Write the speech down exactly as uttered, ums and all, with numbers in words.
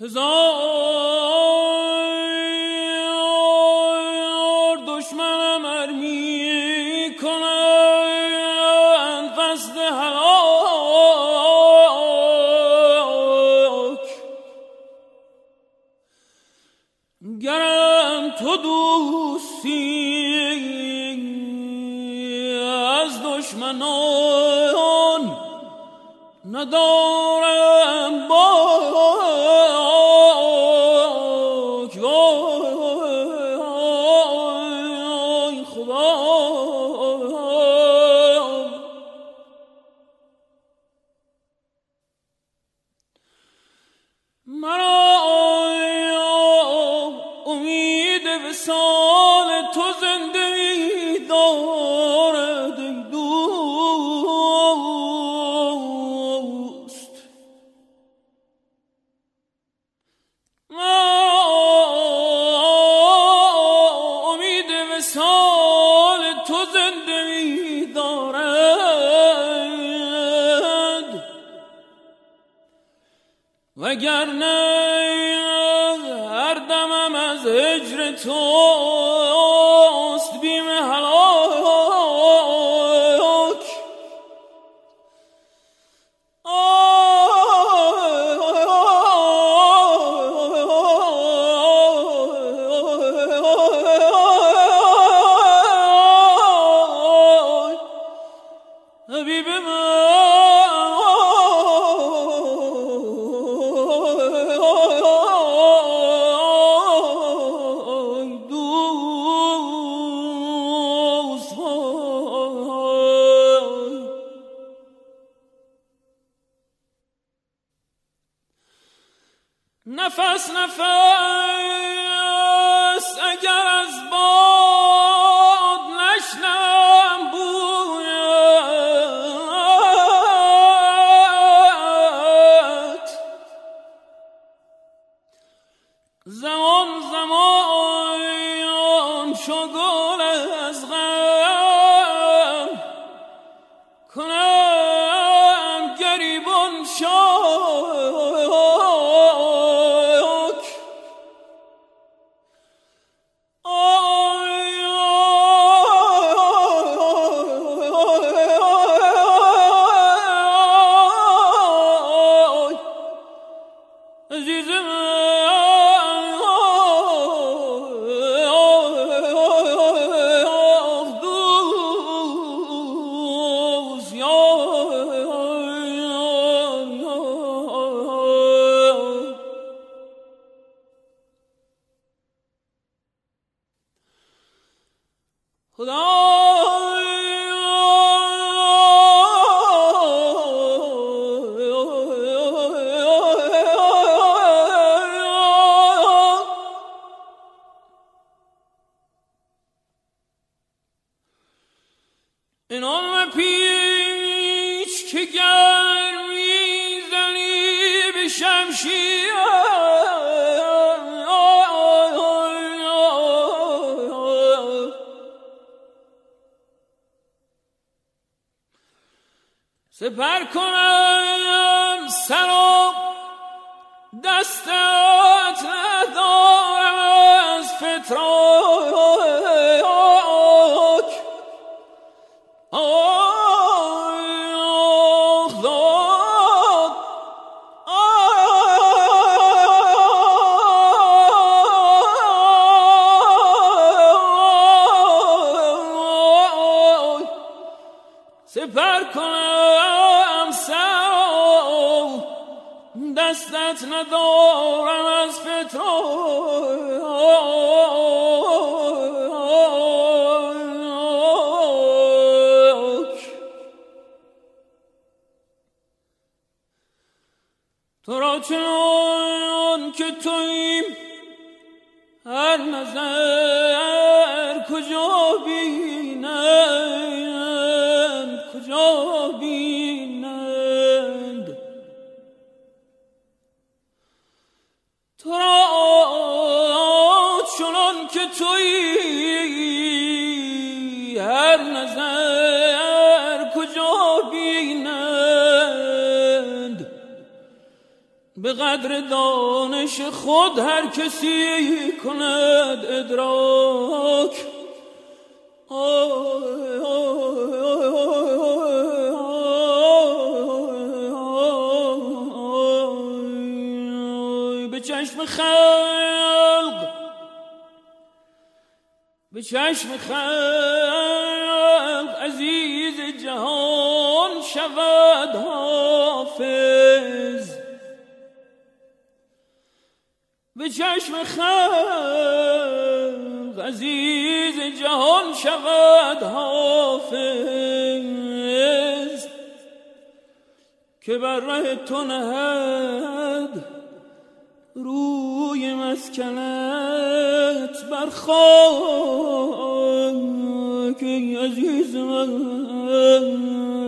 هزار دشمنم ار می کنند قصد هلاک، گرم تو دوستی از دشمنان ندارم باک. وای خدا، مرا امید وصال تو زنده می دارد ای دوست. امید وصال تو زنده می دارد، وگرنه هر دمم از هجر توست بیم هلاک. حبیب من نفس نفس اگر از باد نشنم بویت، زمان زمان چو گل از غم کنم گریبان شاک. عزیز من دوست خدا. این آن پیچ که گر میزنی به شمشیر سپر کنم سر و دستت ندارم از فتراک. آخ داد سپر کنم سر و دستت ندارم از فتراک. تو را چنان که تویی هر نظر کجا بینند کجا بینند. تو را چنان که تویی هر نظر کجا بینند، به به قدر دانش خود هر کسی کند ادراک. به چشم خلق به چشم خلق عزیز جهان شود حافظ. به چشم خلق عزیز جهان شود حافظ که بر ره تو نهد روی مسکنت بر خاک عزیز من.